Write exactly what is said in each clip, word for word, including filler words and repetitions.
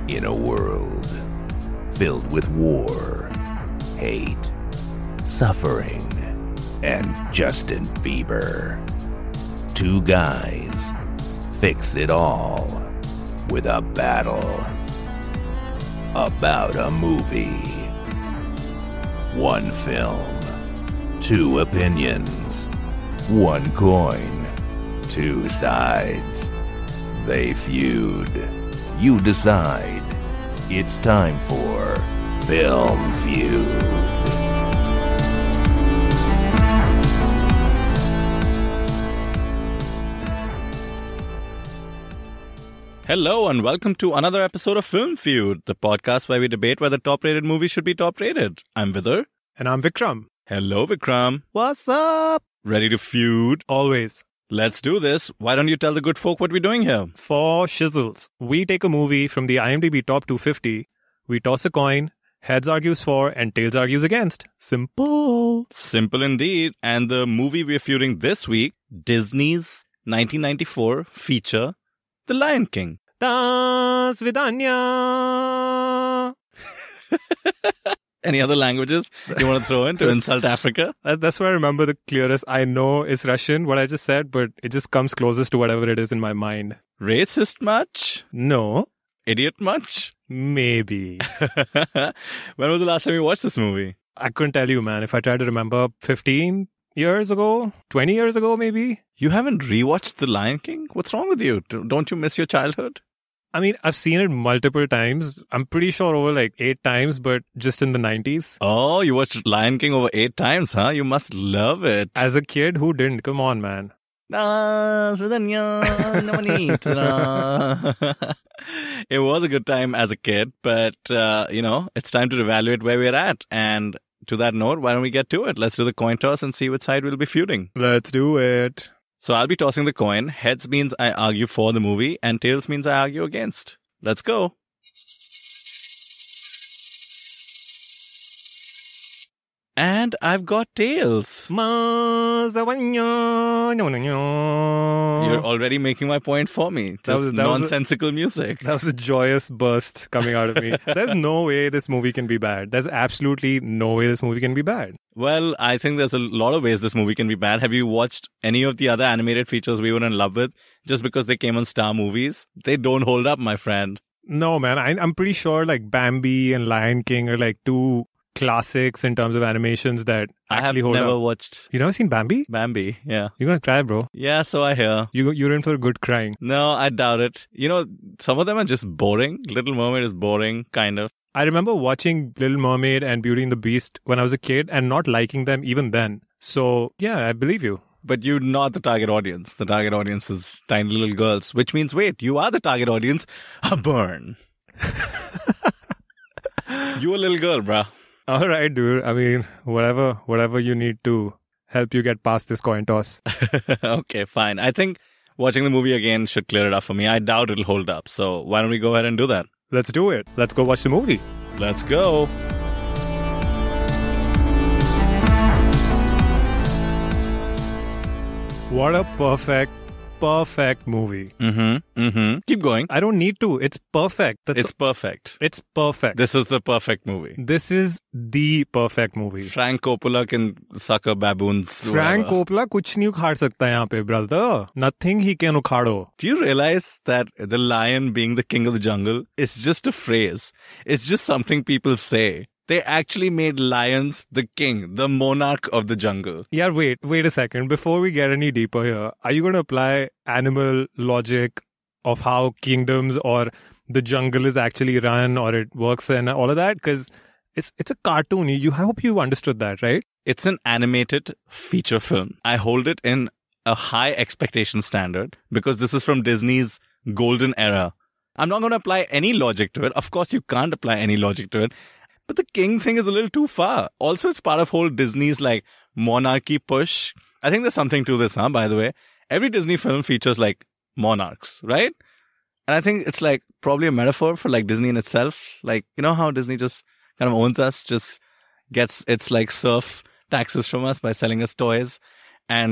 In a world filled with war, hate, suffering, and Justin Bieber, two guys fix it all with a battle about a movie. One film, two opinions, one coin, two sides. They feud. You decide. It's time for Film Feud. Hello and welcome to another episode of Film Feud, the podcast where we debate whether top-rated movies should be top-rated. I'm Vidar. And I'm Vikram. Hello, Vikram. What's up? Ready to feud? Always. Let's do this. Why don't you tell the good folk what we're doing here? For shizzles, we take a movie from the IMDb Top two fifty, we toss a coin, heads argues for, and tails argues against. Simple. Simple indeed. And the movie we're feuding this week, Disney's nineteen ninety-four feature, The Lion King. Das Vidanya. Any other languages you want to throw in to insult Africa? That's what I remember the clearest. I know it's Russian, what I just said, but it just comes closest to whatever it is in my mind. Racist much? No. Idiot much? Maybe. When was the last time you watched this movie? I couldn't tell you, man. If I try to remember, fifteen years ago? twenty years ago, maybe? You haven't rewatched The Lion King? What's wrong with you? Don't you miss your childhood? I mean, I've seen it multiple times. I'm pretty sure over like eight times, but just in the nineties. Oh, you watched Lion King over eight times, huh? You must love it. As a kid, who didn't? Come on, man. It was a good time as a kid, but, uh, you know, it's time to evaluate where we're at. And to that note, why don't we get to it? Let's do the coin toss and see which side we'll be feuding. Let's do it. So I'll be tossing the coin. Heads means I argue for the movie, and tails means I argue against. Let's go. And I've got tails. You're already making my point for me. Just that was, that nonsensical was a, music. That was a joyous burst coming out of me. There's no way this movie can be bad. There's absolutely no way this movie can be bad. Well, I think there's a lot of ways this movie can be bad. Have you watched any of the other animated features we were in love with just because they came on Star Movies? They don't hold up, my friend. No, man. I, I'm pretty sure like Bambi and Lion King are like two classics in terms of animations that actually hold up. I have never watched. You never seen Bambi? Bambi, yeah. You're gonna cry, bro. Yeah, so I hear. You, you're in for a good crying. No, I doubt it. You know, some of them are just boring. Little Mermaid is boring, kind of. I remember watching Little Mermaid and Beauty and the Beast when I was a kid and not liking them even then. So, yeah, I believe you. But you're not the target audience. The target audience is tiny little girls, which means, wait, you are the target audience. A burn. You a little girl, bruh. All right, dude. I mean, whatever, whatever you need to help you get past this coin toss. Okay, fine. I think watching the movie again should clear it up for me. I doubt it'll hold up. So why don't we go ahead and do that? Let's do it. Let's go watch the movie. Let's go. What a perfect, perfect movie. Mm-hmm. Mm-hmm. Keep going. I don't need to. It's perfect. That's it's perfect. It's perfect. This is the perfect movie. This is the perfect movie. Frank Coppola can sucker baboons. Frank Coppola कुछ नहीं उखाड़ सकता यहाँ पे, brother. Nothing he can उखाड़ो. Do you realize that the lion being the king of the jungle is just a phrase? It's just something people say. They actually made lions the king, the monarch of the jungle. Yeah, wait, wait a second. Before we get any deeper here, are you going to apply animal logic of how kingdoms or the jungle is actually run or it works and all of that? Because it's it's a cartoon. You I hope you understood that, right? It's an animated feature film. I hold it in a high expectation standard because this is from Disney's golden era. I'm not going to apply any logic to it. Of course, you can't apply any logic to it. But the king thing is a little too far. Also, it's part of whole Disney's like monarchy push. I think there's something to this, huh? By the way, every Disney film features like monarchs, right? And I think it's like probably a metaphor for like Disney in itself. Like, you know how Disney just kind of owns us, just gets its like serf taxes from us by selling us toys. And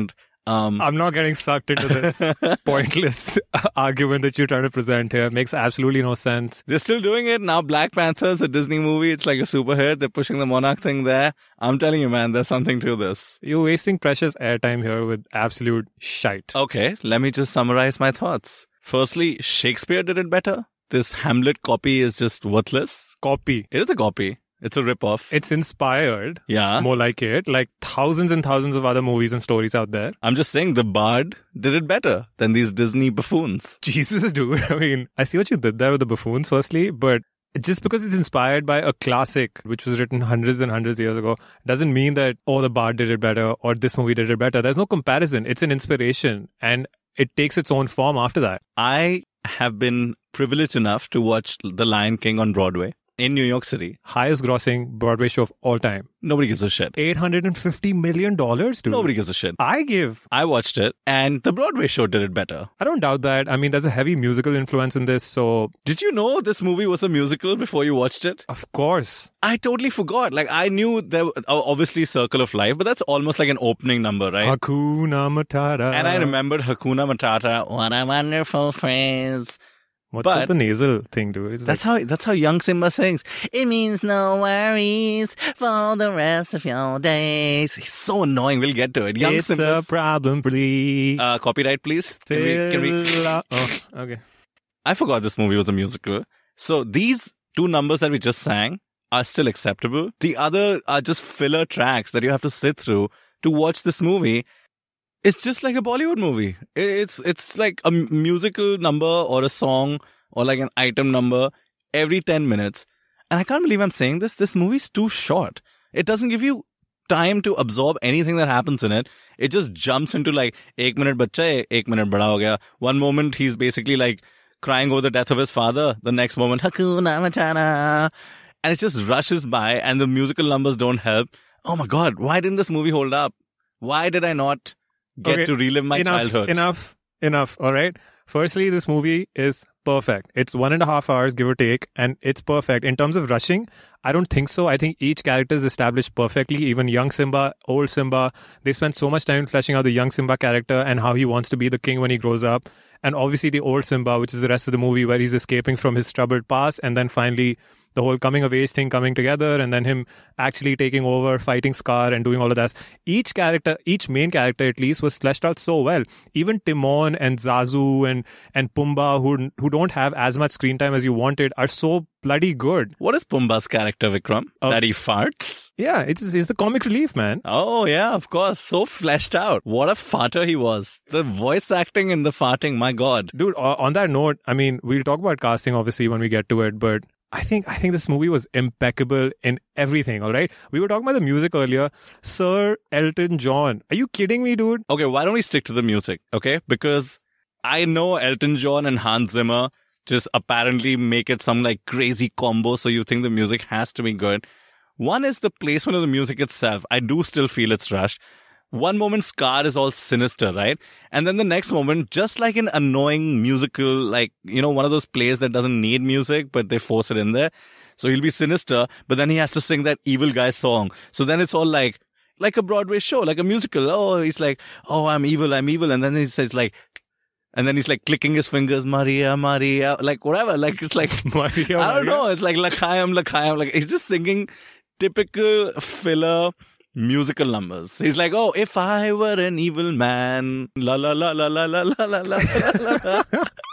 Um, I'm not getting sucked into this pointless argument that you're trying to present here. It makes absolutely no sense. They're still doing it now. Black Panther is a Disney movie. It's like a super hit. They're pushing the Monarch thing there. I'm telling you, man, there's something to this. You're wasting precious airtime here with absolute shite. Okay, let me just summarize my thoughts. Firstly, Shakespeare did it better. This Hamlet copy is just worthless. Copy. It is a copy. It's a rip-off. It's inspired. Yeah. More like it. Like thousands and thousands of other movies and stories out there. I'm just saying the Bard did it better than these Disney buffoons. Jesus, dude. I mean, I see what you did there with the buffoons, firstly, but just because it's inspired by a classic, which was written hundreds and hundreds of years ago, doesn't mean that, oh, the Bard did it better or this movie did it better. There's no comparison. It's an inspiration and it takes its own form after that. I have been privileged enough to watch The Lion King on Broadway in New York City. Highest grossing Broadway show of all time. Nobody gives a shit. eight hundred fifty million dollars, dude. Nobody gives a shit. I give. I watched it and the Broadway show did it better. I don't doubt that. I mean, there's a heavy musical influence in this, so... Did you know this movie was a musical before you watched it? Of course. I totally forgot. Like, I knew there was obviously Circle of Life, but that's almost like an opening number, right? Hakuna Matata. And I remembered Hakuna Matata. What a wonderful phrase. What's But up the nasal thing, dude? It's That's like, how that's how young Simba sings. It means no worries for the rest of your days. He's so annoying. We'll get to it. Young it's Simba. a problem free. Uh, copyright, please. Can we? Can we? Fill up- Oh, okay. I forgot this movie was a musical. So these two numbers that we just sang are still acceptable. The other are just filler tracks that you have to sit through to watch this movie. It's just like a Bollywood movie. It's it's like a musical number or a song or like an item number every ten minutes. And I can't believe I'm saying this. This movie's too short. It doesn't give you time to absorb anything that happens in it. It just jumps into like, ek minute bacha hai, ek minute bada ho gaya. One moment he's basically like crying over the death of his father. The next moment, Hakuna Matata. And it just rushes by and the musical numbers don't help. Oh my God, why didn't this movie hold up? Why did I not get Okay, to relive my enough, childhood? Enough, enough, all right? Firstly, this movie is perfect. It's one and a half hours, give or take, and it's perfect. In terms of rushing, I don't think so. I think each character is established perfectly. Even young Simba, old Simba, they spend so much time fleshing out the young Simba character and how he wants to be the king when he grows up. And obviously the old Simba, which is the rest of the movie where he's escaping from his troubled past and then finally the whole coming of age thing coming together and then him actually taking over, fighting Scar and doing all of that. Each character, each main character at least was fleshed out so well. Even Timon and Zazu and, and Pumbaa, who, who don't have as much screen time as you wanted, are so bloody good. What is Pumbaa's character, Vikram? Oh. That he farts? Yeah, it's, it's the comic relief, man. Oh, yeah, of course. So fleshed out. What a farter he was. The voice acting and the farting, my God. Dude, o- on that note, I mean, we'll talk about casting obviously when we get to it, but I think I think this movie was impeccable in everything, all right? We were talking about the music earlier. Sir Elton John. Are you kidding me, dude? Okay, why don't we stick to the music, okay? Because I know Elton John and Hans Zimmer just apparently make it some like crazy combo, so you think the music has to be good. One is the placement of the music itself. I do still feel it's rushed. One moment, Scar is all sinister, right? And then the next moment, just like an annoying musical, like, you know, one of those plays that doesn't need music, but they force it in there. So he'll be sinister, but then he has to sing that evil guy song. So then it's all like, like a Broadway show, like a musical. Oh, he's like, oh, I'm evil, I'm evil. And then he says like, and then he's like clicking his fingers, Maria, Maria, like whatever. Like, it's like, Maria, I don't Maria. know. It's like, Lakayam, Lakayam. Like, he's just singing typical filler musical numbers. He's like, oh, if I were an evil man, la la la la la la la la la la.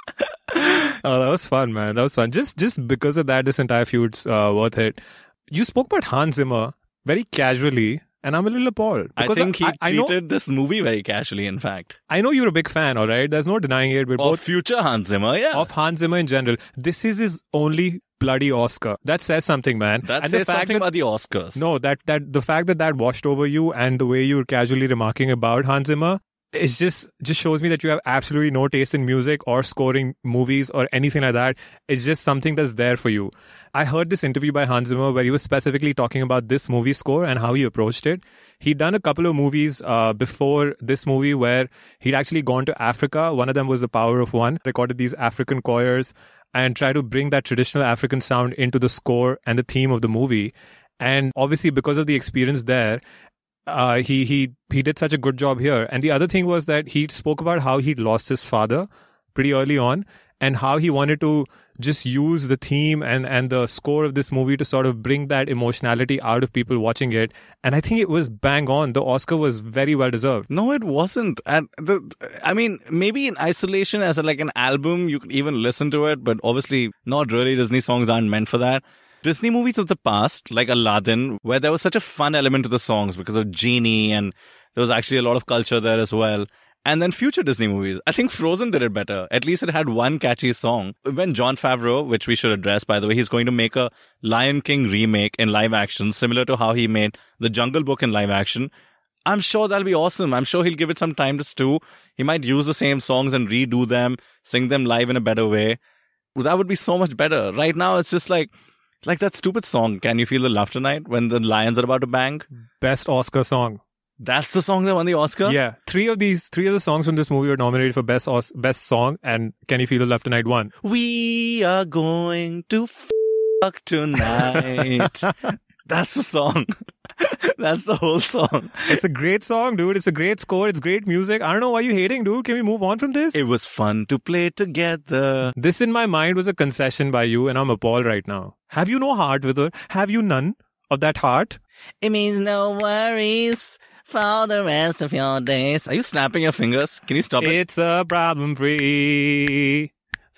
Oh, that was fun, man. That was fun. Just just because of that, this entire feud's uh, worth it. You spoke about Hans Zimmer very casually, and I'm a little appalled. I Because think he I, I know, treated this movie very casually, in fact. I know you're a big fan, all right? There's no denying it. We're Of both future Hans Zimmer, yeah. of Hans Zimmer in general. This is his only bloody Oscar. That says something, man. that and says the fact something that, about the Oscars. No, that, that the fact that that washed over you and the way you were casually remarking about Hans Zimmer, it's just just shows me that you have absolutely no taste in music or scoring movies or anything like that. It's just something that's there for you. I heard this interview by Hans Zimmer where he was specifically talking about this movie score and how he approached it. He'd done a couple of movies uh, before this movie where he'd actually gone to Africa. One of them was The Power of One, recorded these African choirs and tried to bring that traditional African sound into the score and the theme of the movie. And obviously because of the experience there, uh, he he he did such a good job here. And the other thing was that he spoke about how he lost his father pretty early on, and how he wanted to just use the theme and, and the score of this movie to sort of bring that emotionality out of people watching it. And I think it was bang on. The Oscar was very well deserved. No, it wasn't. And the, I mean, maybe in isolation as a, like an album, you could even listen to it, but obviously not really. Disney songs aren't meant for that. Disney movies of the past, like Aladdin, where there was such a fun element to the songs because of Genie, and there was actually a lot of culture there as well. And then future Disney movies. I think Frozen did it better. At least it had one catchy song. When Jon Favreau, which we should address, by the way, he's going to make a Lion King remake in live action, similar to how he made The Jungle Book in live action. I'm sure that'll be awesome. I'm sure he'll give it some time to stew. He might use the same songs and redo them, sing them live in a better way. That would be so much better. Right now, it's just like, like that stupid song, Can You Feel the Love Tonight, when the lions are about to bang. Best Oscar song. That's the song that won the Oscar? Yeah. Three of these, three of the songs from this movie were nominated for best Os- best song, and Can You Feel the Love Tonight won. We are going to fuck tonight. That's the song. That's the whole song. It's a great song, dude. It's a great score. It's great music. I don't know why you're hating, dude. Can we move on from this? It was fun to play together. This in my mind was a concession by you, and I'm appalled right now. Have you no heart, Vidar? Have you none of that heart? It means no worries for the rest of your days. Are you snapping your fingers? Can you stop it? It's a problem-free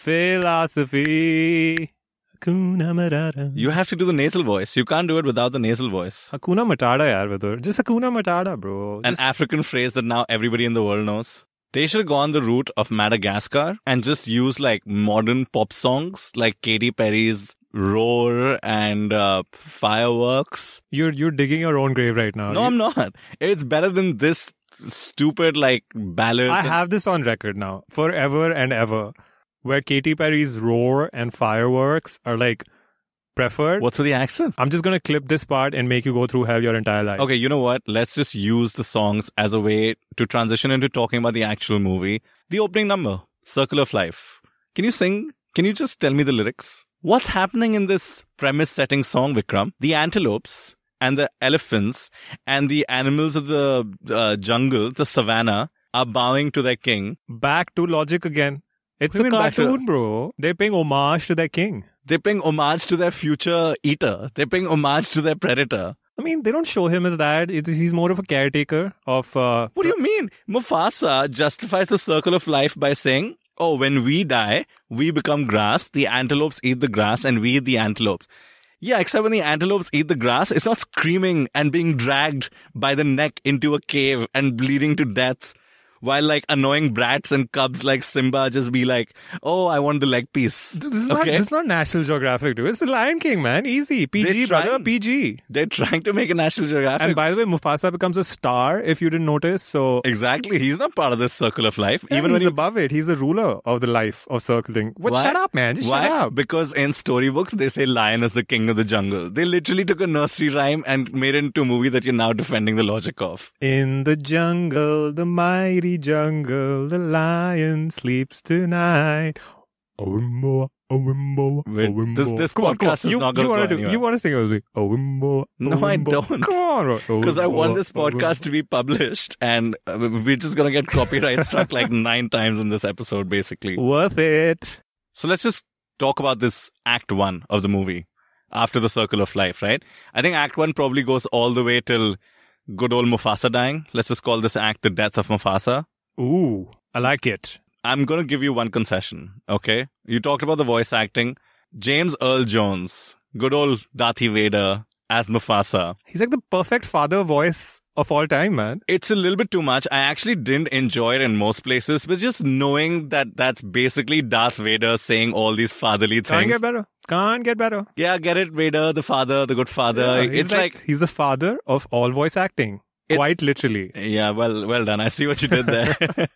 philosophy. Hakuna Matata. You have to do the nasal voice. You can't do it without the nasal voice. Hakuna Matata, yaar, Vidar. Just Hakuna Matata, bro. An Just... African phrase that now everybody in the world knows. They should have gone the route of Madagascar and just use like modern pop songs like Katy Perry's Roar and uh, Fireworks. You're you're digging your own grave right now. No, you... I'm not. It's better than this stupid like ballad. I have this on record now, forever and ever, where Katy Perry's Roar and Fireworks are like preferred. What's with the accent? I'm just gonna clip this part and make you go through hell your entire life. Okay, you know what? Let's just use the songs as a way to transition into talking about the actual movie. The opening number, Circle of Life. Can you sing? Can you just tell me the lyrics? What's happening in this premise-setting song, Vikram? The antelopes and the elephants and the animals of the uh, jungle, the savannah, are bowing to their king. Back to logic again. It's What do a you mean back to- cartoon, bro. They're paying homage to their king. They're paying homage to their future eater. They're paying homage to their predator. I mean, they don't show him as that. It, he's more of a caretaker of... Uh, What do you mean? Mufasa justifies the circle of life by saying, oh, when we die, we become grass, the antelopes eat the grass, and we eat the antelopes. Yeah, except when the antelopes eat the grass, it's not screaming and being dragged by the neck into a cave and bleeding to death. While like annoying brats and cubs like Simba just be like, oh, I want the leg piece. This is, not, Okay? this is not National Geographic, dude. It's the Lion King, man. Easy. P G, They're brother. trying. P G. They're trying to make a National Geographic. And by the way, Mufasa becomes a star, if you didn't notice. So Exactly. He's not part of this circle of life. yeah, Even he's when he above it. He's the ruler of the life of circling. What? Why? Shut up, man. Just Why? shut up. Because in storybooks, they say lion is the king of the jungle. They literally took a nursery rhyme and made it into a movie that you're now defending the logic of. In the jungle, the mighty jungle, the lion sleeps tonight. Owimbo, owimbo, Wait, owimbo. this- this Come on, come on. podcast is you, not gonna you wanna go do, anywhere. You want to sing it with me? Owimbo, No, I owimbo. don't. Come on. Because I want Owimbo, this podcast to be published and uh, we're just going to get copyright struck like nine times in this episode, basically. Worth it. So let's just talk about this act one of the movie after the circle of life, right? I think act one probably goes all the way till good old Mufasa dying. Let's just call this act the death of Mufasa. Ooh, I like it. I'm going to give you one concession, okay? You talked about the voice acting. James Earl Jones, good old Darth Vader as Mufasa. He's like the perfect father voice of all time, man. It's a little bit too much. I actually didn't enjoy it in most places, but just knowing that that's basically Darth Vader saying all these fatherly Can't things. get better. Can't get better. Yeah, get it, Vader, the father, the good father. Yeah, he's it's like, he's the father of all voice acting. It- Quite literally. yeah, well, well done. I see what you did there.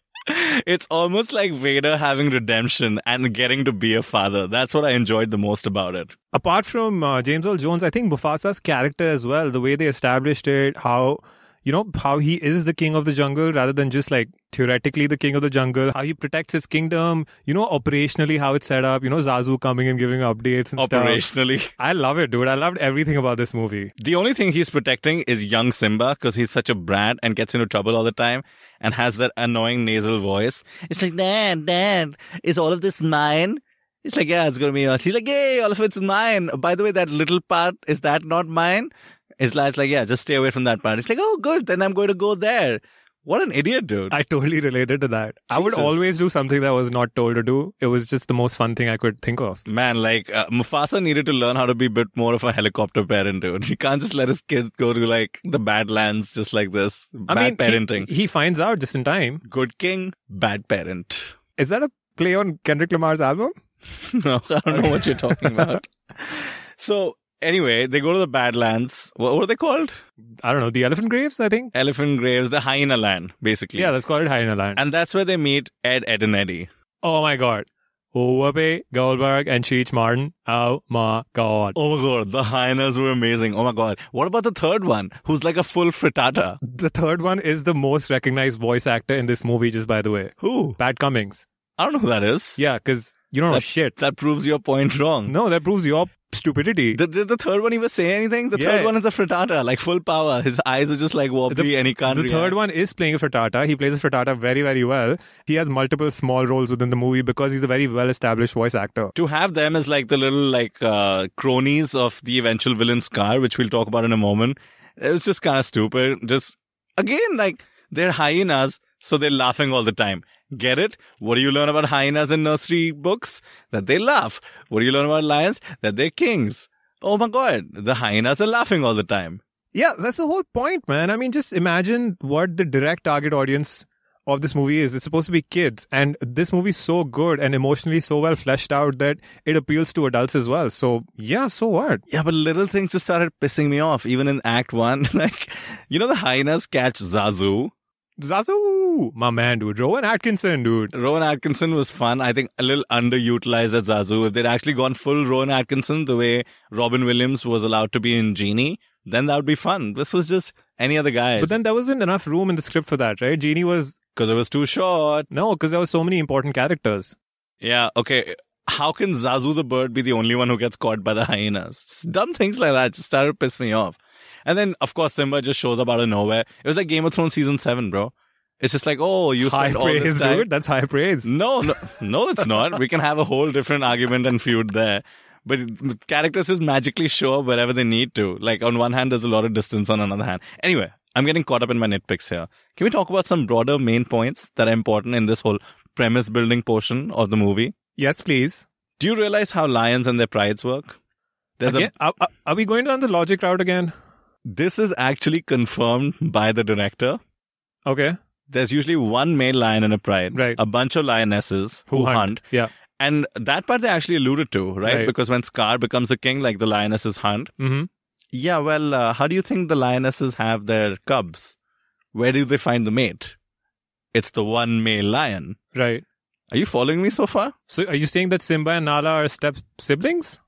It's almost like Vader having redemption and getting to be a father. That's what I enjoyed the most about it. Apart from uh, James Earl Jones, I think Mufasa's character as well, the way they established it, how, you know, how he is the king of the jungle rather than just like theoretically the king of the jungle, how he protects his kingdom, you know, operationally how it's set up, you know, Zazu coming and giving updates and Operationally. stuff. I love it, dude. I loved everything about this movie. The only thing he's protecting is young Simba because he's such a brat and gets into trouble all the time and has that annoying nasal voice. It's like, Dad, Dad, is all of this mine? It's like, yeah, it's going to be yours. He's like, yay, all of it's mine. By the way, that little part, is that not mine? It's like, it's like, yeah, just stay away from that part. It's like, oh, good. Then I'm going to go there. What an idiot, dude. I totally related to that. Jesus. I would always do something that I was not told to do. It was just the most fun thing I could think of. Man, like, uh, Mufasa needed to learn how to be a bit more of a helicopter parent, dude. He can't just let his kids go to, like, the Badlands just like this. I bad mean, parenting. He, he finds out just in time. Good king, bad parent. Is that a play on Kendrick Lamar's album? No, I don't know what you're talking about. So, anyway, they go to the Badlands. What, what are they called? I don't know. The Elephant Graves, I think? Elephant Graves, the Hyena Land, basically. Yeah, let's call it Hyena Land. And that's where they meet Ed, Ed and Eddie. Oh my god. Whoopi Goldberg and Cheech Martin. Oh my god. Oh my god, the hyenas were amazing. Oh my god. What about the third one, who's like a full frittata? The third one is the most recognized voice actor in this movie, just by the way. Who? Pat Cummings. I don't know who that is. Yeah, because you don't that, know shit. That proves your point wrong. No, that proves your stupidity. Did, did the third one even say anything? The yeah. third one is a frittata, like full power. His eyes are just like wobbly the, and he can't The react. third one is playing a frittata. He plays a frittata very, very well. He has multiple small roles within the movie because he's a very well-established voice actor. To have them as like the little like uh, cronies of the eventual villain Scar, which we'll talk about in a moment, it was just kind of stupid. Just, again, like, they're hyenas, so they're laughing all the time. Get it? What do you learn about hyenas in nursery books? That they laugh. What do you learn about lions? That they're kings. Oh my god, the hyenas are laughing all the time. Yeah, that's the whole point, man. I mean, just imagine what the direct target audience of this movie is. It's supposed to be kids. And this movie is so good and emotionally so well fleshed out that it appeals to adults as well. So, yeah, so what? Yeah, but little things just started pissing me off, even in Act one. Like, you know, the hyenas catch Zazu. Zazu! My man, dude. Rowan Atkinson, dude. Rowan Atkinson was fun. I think a little underutilized as Zazu. If they'd actually gone full Rowan Atkinson, the way Robin Williams was allowed to be in Genie, then that would be fun. This was just any other guy. But then there wasn't enough room in the script for that, right? Genie was... Because it was too short. No, because there were so many important characters. Yeah, okay. How can Zazu the bird be the only one who gets caught by the hyenas? Dumb things like that just started to piss me off. And then, of course, Simba just shows up out of nowhere. It was like Game of Thrones season seven, bro. It's just like, oh, you high spent all praise, this time. Dude. That's high praise. No, no, no, it's not. We can have a whole different argument and feud there. But characters just magically show up wherever they need to. Like, on one hand, there's a lot of distance. On another hand. Anyway, I'm getting caught up in my nitpicks here. Can we talk about some broader main points that are important in this whole premise building portion of the movie? Yes, please. Do you realize how lions and their prides work? There's again, a, are, are we going down the logic route again? This is actually confirmed by the director. Okay. There's usually one male lion and a pride. Right. A bunch of lionesses who, who hunt. hunt. Yeah. And that part they actually alluded to, right? right. Because when Scar becomes a king, like the lionesses hunt. Mm-hmm. Yeah, well, uh, how do you think the lionesses have their cubs? Where do they find the mate? It's the one male lion. Right. Are you following me so far? So are you saying that Simba and Nala are step siblings?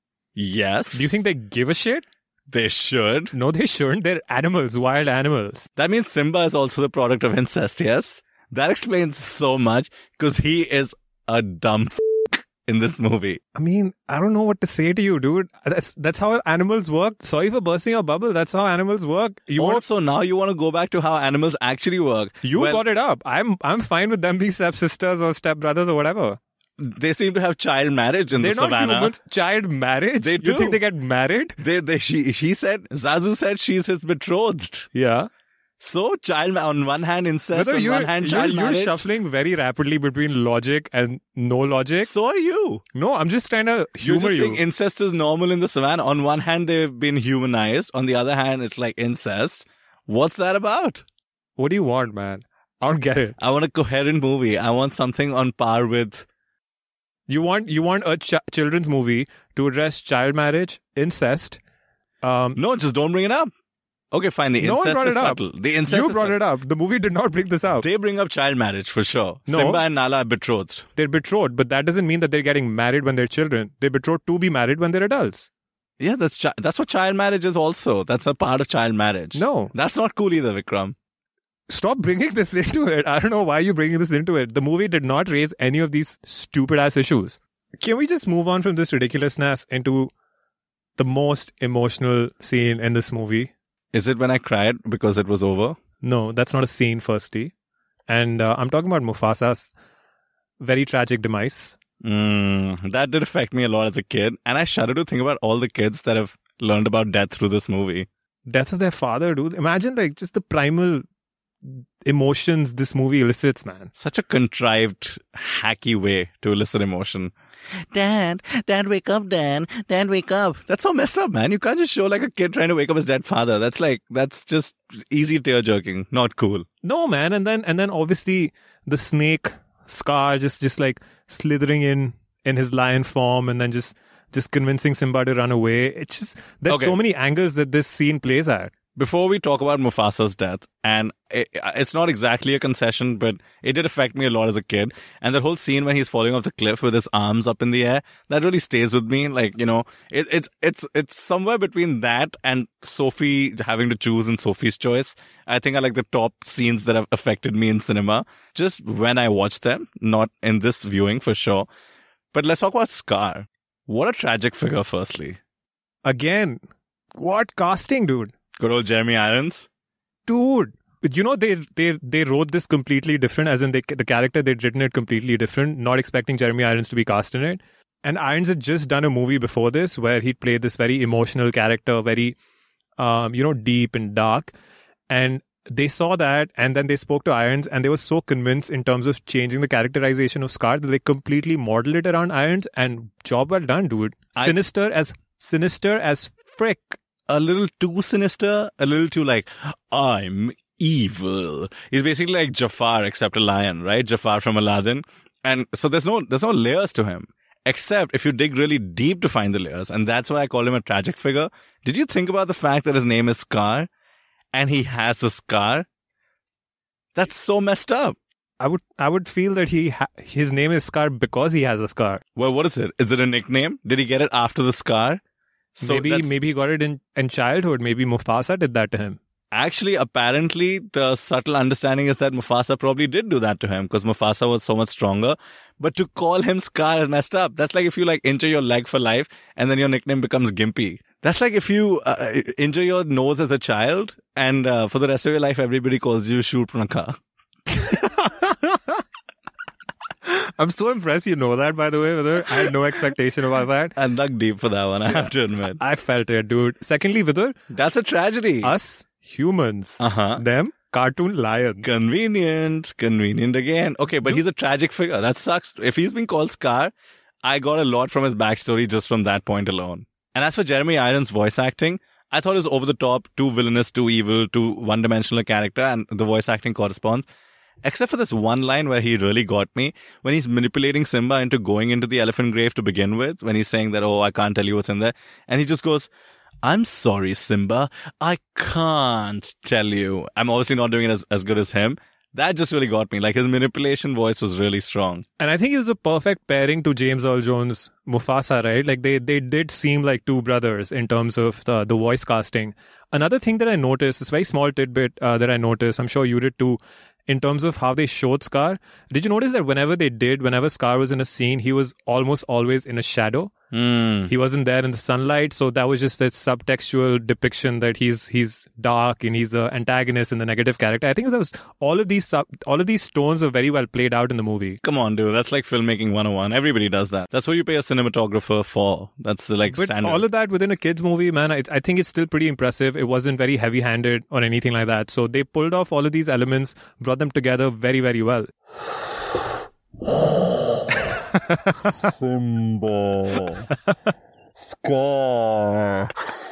Yes. Do you think they give a shit? They should. No, they shouldn't. They're animals, wild animals. That means Simba is also the product of incest, yes? That explains so much, because he is a dumb f- in this movie. I mean, I don't know what to say to you, dude. That's that's how animals work. Sorry for bursting your bubble. That's how animals work. You also, want... now you want to go back to how animals actually work. You well, brought it up. I'm I'm fine with them being step-sisters or step-brothers or whatever. They seem to have child marriage in They're the savannah. They're not humans. Child marriage? They do. You think they get married? They, they, she, she said, Zazu said she's his betrothed. Yeah. So, child, on one hand, incest, Whether on one hand, child you're, marriage. You're shuffling very rapidly between logic and no logic. So are you. No, I'm just trying to humor you're just you. saying incest is normal in the savannah. On one hand, they've been humanized. On the other hand, it's like incest. What's that about? What do you want, man? I don't get it. I want a coherent movie. I want something on par with... You want you want a ch- children's movie to address child marriage, incest. Um, no, just don't bring it up. Okay, fine. The no incest one brought is it up. subtle. The incest you is brought subtle. it up. The movie did not bring this up. They bring up child marriage for sure. No. Simba and Nala are betrothed. They're betrothed, but that doesn't mean that they're getting married when they're children. They're betrothed to be married when they're adults. Yeah, that's chi- that's what child marriage is also. That's a part of child marriage. No. That's not cool either, Vikram. stop bringing this into it. I don't know why you're bringing this into it. The movie did not raise any of these stupid ass issues. Can we just move on from this ridiculousness into the most emotional scene in this movie? Is it when I cried because it was over? No, that's not a scene, firstly. And uh, I'm talking about Mufasa's very tragic demise. Mm, that did affect me a lot as a kid. And I shudder to think about all the kids that have learned about death through this movie. Death of their father, dude. Imagine like just the primal emotions this movie elicits, man. Such a contrived, hacky way to elicit emotion. Dad, Dad, wake up, Dad. Dad, wake up. That's so messed up, man. You can't just show like a kid trying to wake up his dead father. That's like, that's just easy tear jerking. Not cool. No, man. And then, and then obviously the snake Scar just, just like slithering in, in his lion form and then just, just convincing Simba to run away. It's just, there's Okay. so many angles that this scene plays at. Before we talk about Mufasa's death, and it, it's not exactly a concession, but it did affect me a lot as a kid. And the whole scene when he's falling off the cliff with his arms up in the air, that really stays with me. Like, you know, it, it's, it's, it's somewhere between that and Sophie having to choose in Sophie's Choice. I think I like the top scenes that have affected me in cinema, just when I watched them, not in this viewing for sure. But let's talk about Scar. What a tragic figure, firstly. Again, what casting, dude? Good old Jeremy Irons. Dude, you know, they they they wrote this completely different, as in they, the character, they'd written it completely different, not expecting Jeremy Irons to be cast in it. And Irons had just done a movie before this where he played this very emotional character, very, um, you know, deep and dark. And they saw that, and then they spoke to Irons, and they were so convinced in terms of changing the characterization of Scar that they completely modeled it around Irons, and job well done, dude. I- Sinister as sinister as frick. A little too sinister, a little too like, I'm evil. He's basically like Jafar except a lion, right? Jafar from Aladdin. And so there's no, there's no layers to him. Except if you dig really deep to find the layers. And that's why I call him a tragic figure. Did you think about the fact that his name is Scar and he has a scar? That's so messed up. I would I would feel that he ha- his name is Scar because he has a scar. Well, what is it? Is it a nickname? Did he get it after the scar? So maybe that's- maybe he got it in, in childhood. Maybe Mufasa did that to him. Actually, apparently, the subtle understanding is that Mufasa probably did do that to him because Mufasa was so much stronger. But to call him Scar is messed up. That's like if you like injure your leg for life and then your nickname becomes Gimpy. That's like if you uh, injure your nose as a child and uh, for the rest of your life, everybody calls you Shurpanakha. I'm so impressed you know that, by the way, Vidar. I had no expectation about that. I dug deep for that one, I have to admit. I felt it, dude. Secondly, Vidar, That's a tragedy. us humans, Uh-huh. them cartoon lions. Convenient. Convenient again. Okay, but he's a tragic figure. That sucks. If he's been called Scar, I got a lot from his backstory just from that point alone. And as for Jeremy Irons' voice acting, I thought it was over the top, too villainous, too evil, too one-dimensional a character, and the voice acting corresponds. Except for this one line where he really got me, when he's manipulating Simba into going into the elephant grave to begin with, when he's saying that, oh, I can't tell you what's in there. And he just goes, I'm sorry, Simba. I can't tell you. I'm obviously not doing it as, as good as him. That just really got me. Like his manipulation voice was really strong. And I think he was a perfect pairing to James Earl Jones' Mufasa, right? Like they, they did seem like two brothers in terms of the, the voice casting. Another thing that I noticed, this very small tidbit uh, that I noticed, I'm sure you did too, in terms of how they showed Scar. Did you notice that whenever they did, whenever Scar was in a scene, he was almost always in a shadow? Mm. He wasn't there in the sunlight, so that was just that subtextual depiction that he's he's dark and he's an antagonist and the negative character. I think that was all of these sub, all of these tones are very well played out in the movie. Come on, dude. That's like filmmaking one oh one. Everybody does that. That's what you pay a cinematographer for. That's the, like But standard. all of that within a kids movie, man, I, I think it's still pretty impressive. It wasn't very heavy-handed or anything like that. So they pulled off all of these elements, brought them together very, very well. Simba. Scar.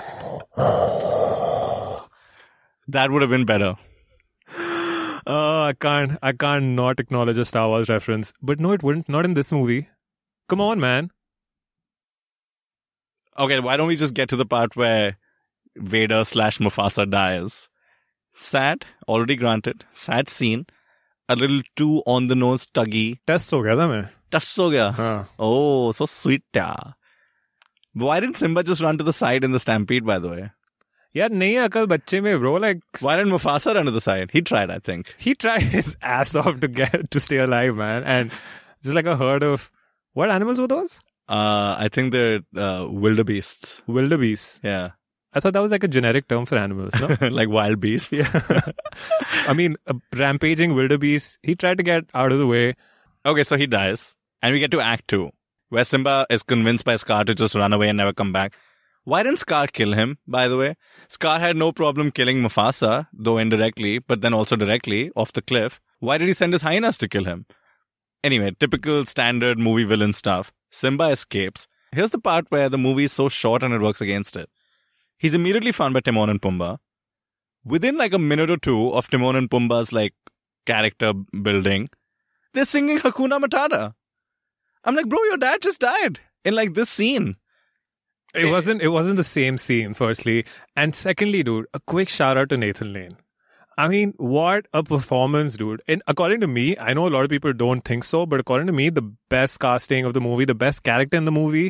That would have been better. Oh, I can't, I can't not acknowledge a Star Wars reference. But no, it wouldn't. Not in this movie. Come on, man. Okay, why don't we just get to the part where Vader slash Mufasa dies? Sad, already granted. Sad scene. A little too on the nose, tuggy. Test ho gaya tha main. Touch ho gaya. Haan. Oh, so sweet. Yeah. Why didn't Simba just run to the side in the stampede, by the way? Yeah, nahi akal bacche mein, bro. Like, Why didn't Mufasa run to the side? He tried, I think. he tried his ass off to get to stay alive, man. And just like a herd of what animals were those? Uh, I think they're uh, wildebeests. Wildebeest. Yeah. I thought that was like a generic term for animals, no? Like wild beasts. Yeah. I mean, a rampaging wildebeest. He tried to get out of the way. Okay, so he dies. And we get to Act two, where Simba is convinced by Scar to just run away and never come back. Why didn't Scar kill him, by the way? Scar had no problem killing Mufasa, though indirectly, but then also directly, off the cliff. Why did he send his hyenas to kill him? Anyway, typical standard movie villain stuff. Simba escapes. Here's the part where the movie is so short and it works against it. He's immediately found by Timon and Pumbaa. Within like a minute or two of Timon and Pumbaa's like character building, they're singing Hakuna Matata. I'm like, bro, your dad just died in like this scene. It wasn't it wasn't the same scene, firstly. And secondly, dude, a quick shout out to Nathan Lane. I mean, what a performance, dude. And according to me, I know a lot of people don't think so, but according to me, the best casting of the movie, the best character in the movie,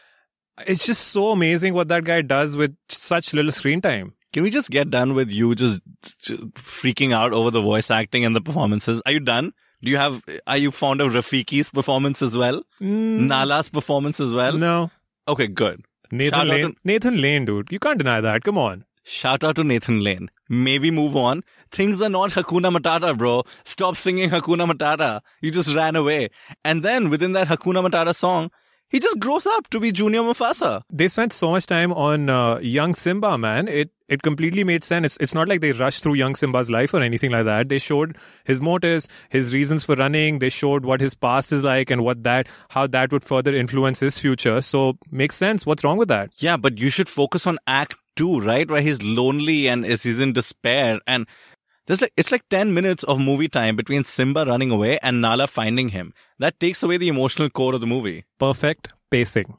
it's just so amazing what that guy does with such little screen time. Can we just get done with you just, just freaking out over the voice acting and the performances? Are you done? Do you have, are you fond of Rafiki's performance as well? Mm, Nala's performance as well? No. Okay, good. Nathan Shout out Lane. to- Nathan Lane, dude. You can't deny that. Come on. Shout out to Nathan Lane. Maybe move on. Things are not Hakuna Matata, bro. Stop singing Hakuna Matata. You just ran away. And then within that Hakuna Matata song, he just grows up to be Junior Mufasa. They spent so much time on uh, young Simba, man. It it completely made sense. It's, it's not like they rushed through young Simba's life or anything like that. They showed his motives, his reasons for running. They showed what his past is like and what that, how that would further influence his future. So makes sense. What's wrong with that? Yeah, but you should focus on Act two, right? Where he's lonely and is he's in despair. And there's like it's like ten minutes of movie time between Simba running away and Nala finding him. That takes away the emotional core of the movie. Perfect pacing.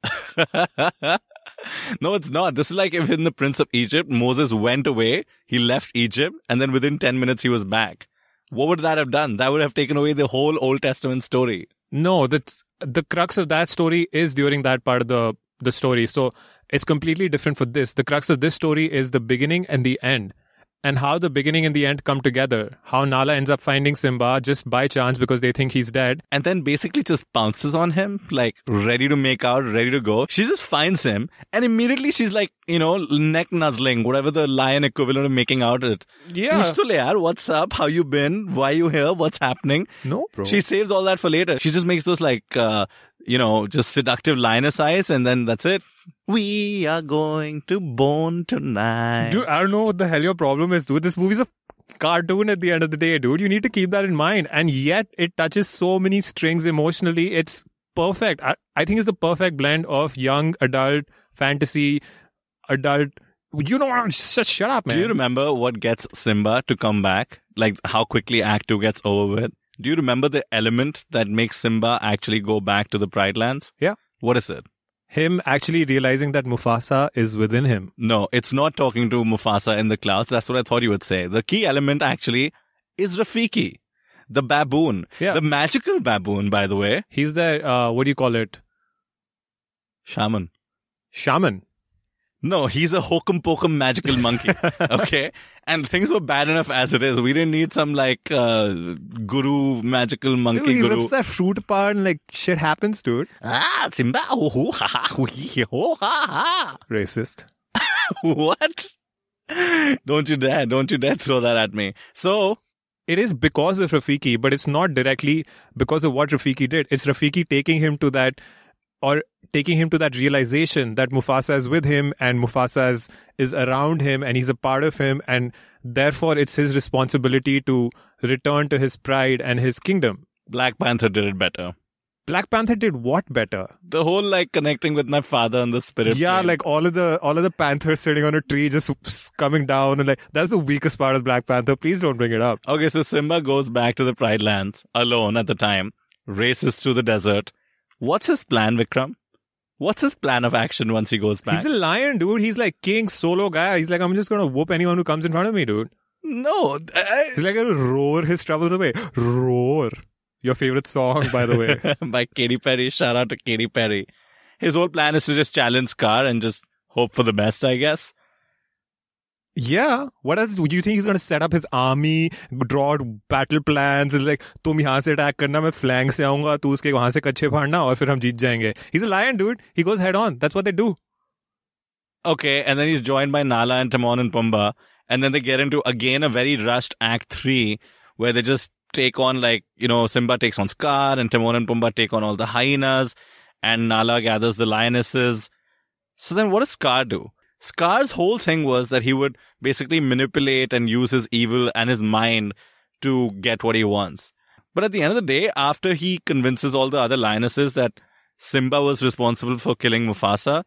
No, it's not. This is like if in The Prince of Egypt, Moses went away, he left Egypt, and then within ten minutes he was back. What would that have done? That would have taken away the whole Old Testament story. No, that's the crux of that story is during that part of the the story. So it's completely different for this. The crux of this story is the beginning and the end. And how the beginning and the end come together. How Nala ends up finding Simba just by chance because they think he's dead. And then basically just pounces on him, like ready to make out, ready to go. She just finds him and immediately she's like, you know, neck nuzzling, whatever the lion equivalent of making out it. Yeah. Pooch to le yaar, what's up? How you been? Why you here? What's happening? No, bro. She saves all that for later. She just makes those like, uh, you know, just seductive lioness eyes and then that's it. We are going to bone tonight. Dude, I don't know what the hell your problem is, dude. This movie's a cartoon at the end of the day, dude. You need to keep that in mind. And yet, it touches so many strings emotionally. It's perfect. I, I think it's the perfect blend of young, adult, fantasy, adult. You don't want to shut, shut up, man. Do you remember what gets Simba to come back? Like how quickly Act two gets over with? Do you remember the element that makes Simba actually go back to the Pride Lands? Yeah. What is it? Him actually realizing that Mufasa is within him. No, it's not talking to Mufasa in the clouds. That's what I thought you would say. The key element actually is Rafiki, the baboon. Yeah. The magical baboon, by the way. He's the, uh, what do you call it? Shaman. Shaman. No, he's a hokum pokum magical monkey. Okay? And things were bad enough as it is. We didn't need some like uh, guru, magical monkey Dude, he guru. rips that fruit apart and like shit happens, dude. Ah, Simba. Oh, ho, ha, ha, ho, hee, ho, ha, ha. Racist. What? Don't you dare. Don't you dare throw that at me. So, It is because of Rafiki, but it's not directly because of what Rafiki did. It's Rafiki taking him to that, or taking him to that realization that Mufasa is with him and Mufasa is, is around him and he's a part of him. And therefore, it's his responsibility to return to his pride and his kingdom. Black Panther did it better. Black Panther did what better? The whole like connecting with my father and the spirit. Yeah, plane. like all of the all of the panthers sitting on a tree just coming down and like that's the weakest part of Black Panther. Please don't bring it up. Okay, so Simba goes back to the Pride Lands alone at the time, races through the desert. What's his plan, Vikram? What's his plan of action once he goes back? He's a lion, dude. He's like king, solo guy. He's like, I'm just gonna whoop anyone who comes in front of me, dude. No. I- He's like gonna roar his troubles away. Roar. Your favorite song, by the way. By Katy Perry. Shout out to Katy Perry. His whole plan is to just challenge Scar and just hope for the best, I guess. Yeah. What else? Do you think he's going to set up his army, draw battle plans? It's like, तुम यहाँ से attack करना, मैं flank से आऊँगा, तू उसके वहाँ से कच्चे फाड़ना, और फिर हम जीत जाएंगे. He's a lion, dude. He goes head on. That's what they do. Okay, and then he's joined by Nala and Timon and Pumbaa. And then they get into, again, a very rushed Act three, where they just take on, like, you know, Simba takes on Scar, and Timon and Pumbaa take on all the hyenas, and Nala gathers the lionesses. So then what does Scar do? Scar's whole thing was that he would basically manipulate and use his evil and his mind to get what he wants. But at the end of the day, after he convinces all the other lionesses that Simba was responsible for killing Mufasa,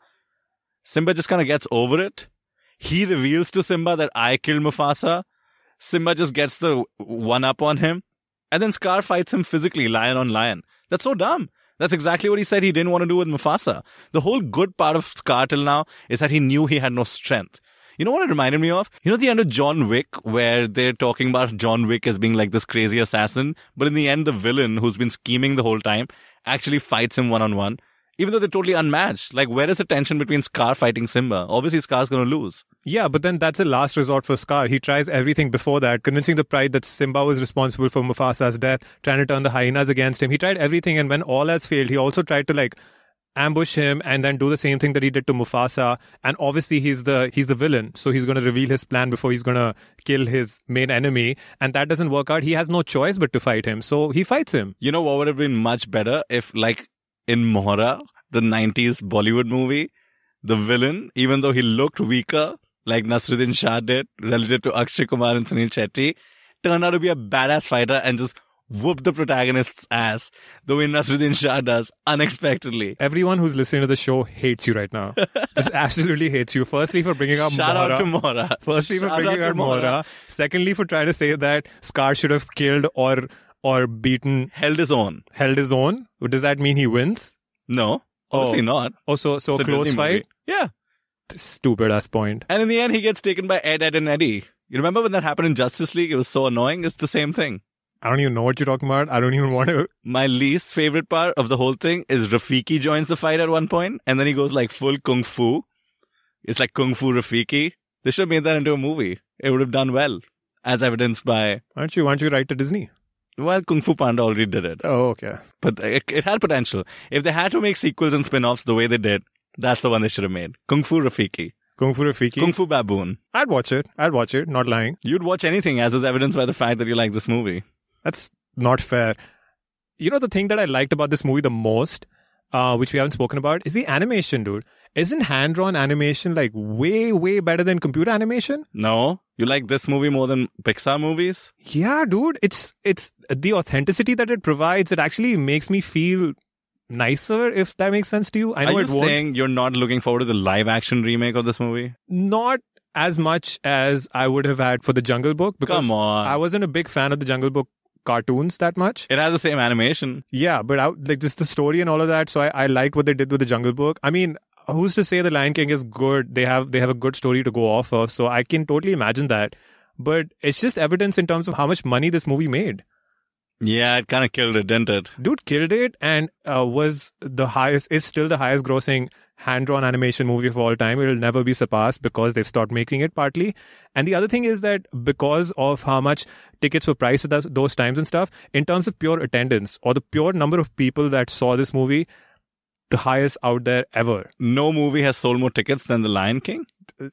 Simba just kind of gets over it. He reveals to Simba that I killed Mufasa. Simba just gets the one-up on him. And then Scar fights him physically, lion on lion. That's so dumb. That's exactly what he said he didn't want to do with Mufasa. The whole good part of Scar till now is that he knew he had no strength. You know what it reminded me of? You know the end of John Wick, where they're talking about John Wick as being like this crazy assassin, but in the end, the villain who's been scheming the whole time actually fights him one-on-one, even though they're totally unmatched. Like, where is the tension between Scar fighting Simba? Obviously, Scar's going to lose. Yeah, but then that's a last resort for Scar. He tries everything before that, convincing the Pride that Simba was responsible for Mufasa's death, trying to turn the hyenas against him. He tried everything, and when all has failed, he also tried to, like, ambush him and then do the same thing that he did to Mufasa. And obviously, he's the he's the villain, so he's going to reveal his plan before he's going to kill his main enemy. And that doesn't work out. He has no choice but to fight him, so he fights him. You know what would have been much better if, like, in Mohra, the nineties Bollywood movie, the villain, even though he looked weaker, like Nasruddin Shah did, relative to Akshay Kumar and Sunil Shetty, turned out to be a badass fighter and just whooped the protagonist's ass the way Nasruddin Shah does, unexpectedly. Everyone who's listening to the show hates you right now. Just absolutely hates you. Firstly, for bringing up Shout Mohra. out to Mohra. Firstly, for Shout bringing out out to Mohra. Mohra. Secondly, for trying to say that Scar should have killed or or beaten, Held his own. held his own. Does that mean he wins? No, obviously Oh. not. Oh, so, so It's a close Disney fight? movie. Yeah. Stupid ass point. And in the end, he gets taken by Ed, Ed, and Eddie. You remember when that happened in Justice League? It was so annoying. It's the same thing. I don't even know what you're talking about. I don't even want to. My least favorite part of the whole thing is Rafiki joins the fight at one point, and then he goes like full kung fu. It's like Kung Fu Rafiki. They should have made that into a movie. It would have done well, as evidenced by, Why don't you, why don't you write to Disney? well, Kung Fu Panda already did it. Oh, okay. But it, it had potential. If they had to make sequels and spin-offs the way they did, that's the one they should have made. Kung Fu Rafiki. Kung Fu Rafiki. Kung Fu Baboon. I'd watch it. I'd watch it. Not lying. You'd watch anything, as is evidenced by the fact that you like this movie. That's not fair. You know, the thing that I liked about this movie the most, uh, which we haven't spoken about, is the animation, dude. Isn't hand-drawn animation like way, way better than computer animation? No? You like this movie more than Pixar movies? Yeah, dude. It's it's the authenticity that it provides. It actually makes me feel nicer, if that makes sense to you. I know Are you it won't. saying you're not looking forward to the live-action remake of this movie? Not as much as I would have had for the Jungle Book, because Come on. I wasn't a big fan of the Jungle Book cartoons that much. It has the same animation. Yeah, but I, like just the story and all of that. So I, I liked what they did with the Jungle Book. I mean, who's to say the Lion King is good? They have they have a good story to go off of. So I can totally imagine that. But it's just evidence in terms of how much money this movie made. Yeah, it kind of killed it, didn't it? Dude killed it, and uh, was the highest, is still the highest grossing hand-drawn animation movie of all time. It'll never be surpassed because they've stopped making it, partly. And the other thing is that because of how much tickets were priced at those, those times and stuff, in terms of pure attendance or the pure number of people that saw this movie, the highest out there ever. No movie has sold more tickets than The Lion King.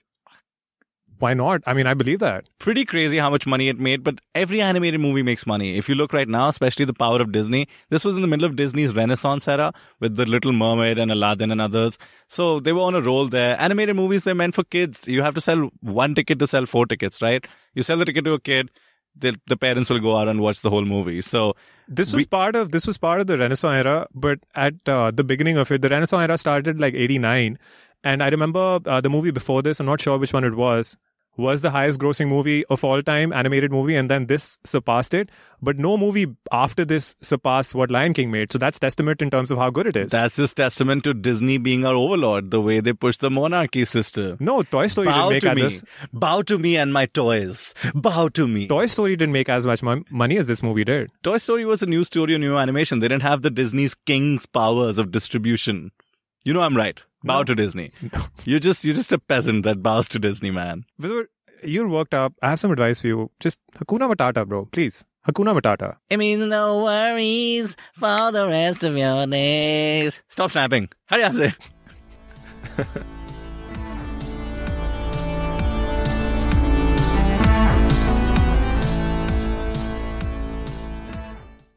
Why not? I mean, I believe that. Pretty crazy how much money it made, but every animated movie makes money. If you look right now, especially the power of Disney, this was in the middle of Disney's Renaissance era with The Little Mermaid and Aladdin and others. So they were on a roll there. Animated movies, they're meant for kids. You have to sell one ticket to sell four tickets, right? You sell the ticket to a kid, the, the parents will go out and watch the whole movie. So This was We- part of this was part of the Renaissance era, but at uh, the beginning of it, the Renaissance era started like eighty-nine, and I remember uh, the movie before this. I'm not sure which one it was. Was the highest grossing movie of all time, animated movie, and then this surpassed it. But no movie after this surpassed what Lion King made. So that's testament in terms of how good it is. that's just testament to Disney being our overlord, the way they push the monarchy system. no, Toy Story Bow didn't make to as me. this. Bow to me and my toys. Bow to me. Toy Story didn't make as much mon- money as this movie did. Toy Story was a new studio, new animation. They didn't have the Disney's king's powers of distribution. You know I'm right. Bow No. to Disney. You're just you're just a peasant that bows to Disney, man. But you're worked up. I have some advice for you. Just Hakuna Matata, bro. Please. Hakuna Matata. It means no worries for the rest of your days. Stop snapping. How do you say?